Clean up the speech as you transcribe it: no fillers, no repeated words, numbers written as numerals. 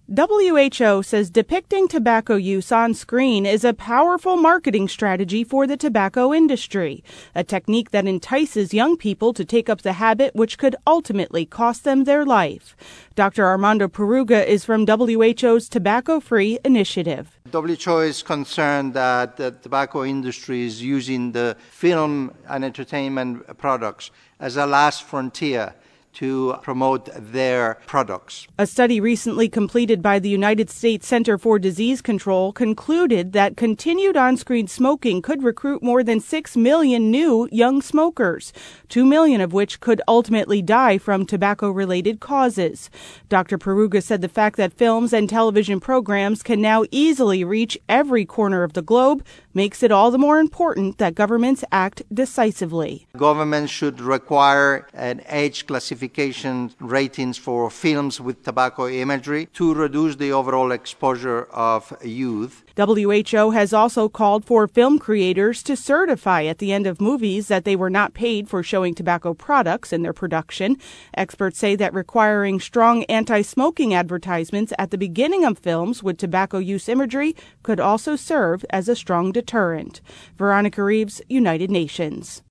WHO says depicting tobacco use on screen is a powerful marketing strategy for the tobacco industry, a technique that entices young people to take up the habit which could ultimately cost them their life. Dr. Armando Puruga is from WHO's Tobacco Free Initiative. WHO is concerned that the tobacco industry is using the film and entertainment products as a last frontier to promote their products. A study recently completed by the United States Center for Disease Control concluded that continued on-screen smoking could recruit more than 6 million new young smokers, 2 million of which could ultimately die from tobacco-related causes. Dr. Puruga said the fact that films and television programs can now easily reach every corner of the globe makes it all the more important that governments act decisively. Governments should require an age classification ratings for films with tobacco imagery to reduce the overall exposure of youth. WHO has also called for film creators to certify at the end of movies that they were not paid for showing tobacco products in their production. Experts say that requiring strong anti-smoking advertisements at the beginning of films with tobacco use imagery could also serve as a strong deterrent. Veronica Reeves, United Nations.